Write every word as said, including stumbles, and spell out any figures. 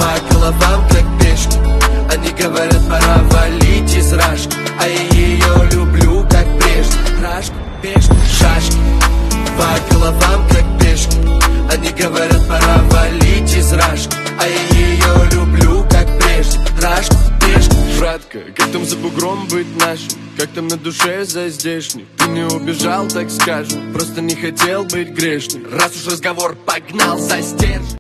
по головам, как пешки. Они говорят, пора валить из рашки, а я ее люблю, как прежде. Рашку, пешку, шашки, по головам, как пешки. Они говорят, пора валить из рашки, а я ее люблю, как прежде. Рашку, пешку. Братка, как там за бугром быть нашим? Как там на душе за здешний? Ты не убежал, так скажем, просто не хотел быть грешным. Раз уж разговор погнал за стержень.